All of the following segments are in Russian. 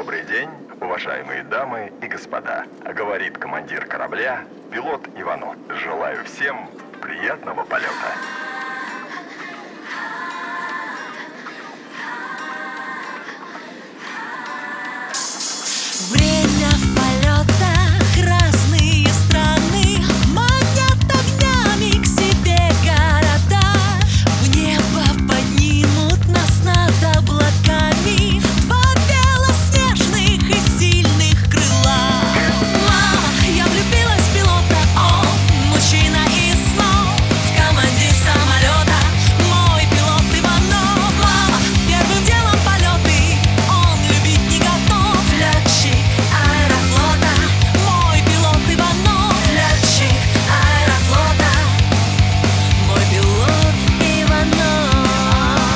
Добрый день, уважаемые дамы и господа. Говорит командир корабля, пилот Иванов. Желаю всем приятного полета. Время в полетах, разные страны манят огнями к себе города. В небо поднимут нас над облаками два белоснежных и сильных крыла. Мама, я влюбилась в пилота, он мужчина из снов, командир самолета, мой пилот Иванов. Мама, первым делом полеты он любить не готов. Летчик аэрофлота, мой пилот Иванов. Летчик аэрофлота, мой пилот Иванов.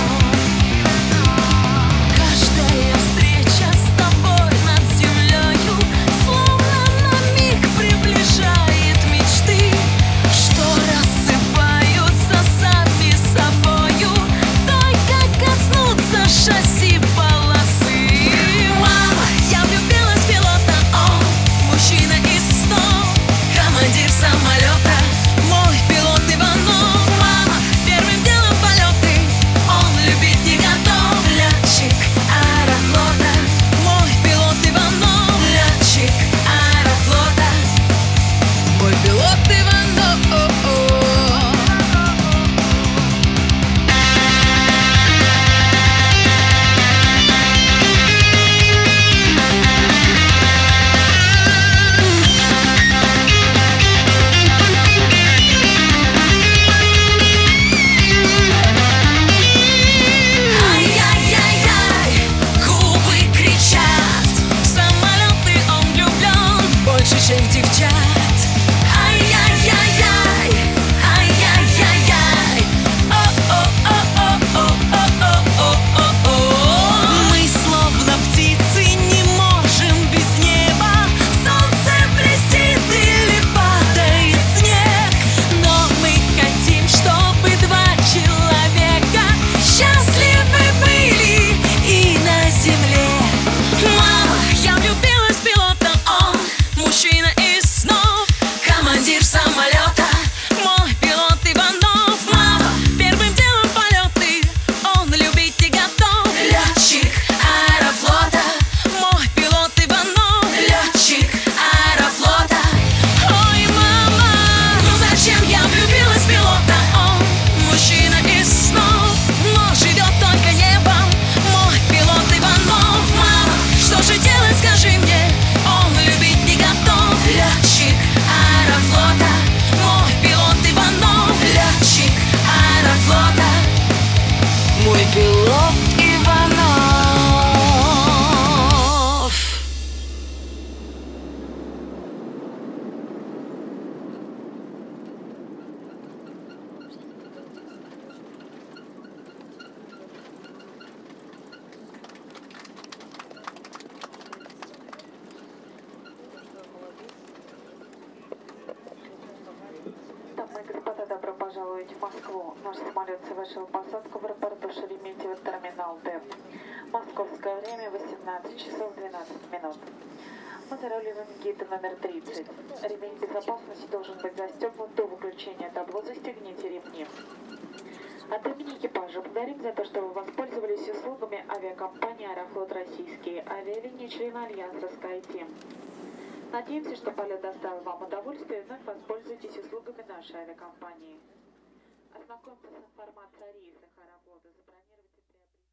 Каждая встреча с тобой над землею словно на миг приближает мечты, что рассыпаются сами собою, только коснуться шасси полосы. Мама, я влюбилась в пилота, он мужчина из снов, командир самолета, мой пилот Иванов. Мама, первым делом полеты он любить не готов. Летчик аэрофлота, мой пилот Иванов. Летчик аэрофлота, мой пилот Иванов. Ай-яй-яй-яй, губы кричат, в самолеты он влюблен больше, чем в девчат. Ай-яй-яй-яй, ай-яй-яй-яй, о-о-о-о-о-о-о-о-о. Мы словно птицы не можем без неба, солнце блестит или падает снег, но мы хотим, чтобы два человека счастливы были и на земле. Мама, я влюбилась в пилота, он мужчина из снов, командир самолета, мой пилот Иванов. Мама, первым делом полеты он любить не готов. Летчик аэрофлота, мой пилот Иванов. Летчик аэрофлота. Ой, мама, ну зачем я влюбилась в пилота? Он мужчина из снов, но живет только небом, мой пилот Иванов. Мама, что же делать, скажи мне, он любить не готов. Летчик аэрофлота, мой пилот Иванов. Летчик аэрофлота, мой пилот Иванов. Дамы и господа, добро пожаловать в Москву. Наш самолет совершил посадку в аэропорту Шереметьево, терминал Д. Московское время 18 часов 12 минут. Мы заруливаем гид номер 30. Ремень безопасности должен быть застегнут до выключения табло. Застегните ремни. От имени экипажа благодарим за то, что вы воспользовались услугами авиакомпании «Аэрофлот Российские», авиалинии члена Альянса SkyTeam. Надеемся, что полет доставил вам удовольствие и вновь воспользуйтесь услугами нашей авиакомпании. Ознакомьтесь с информацией о рейсах аэрофлота. Забронировать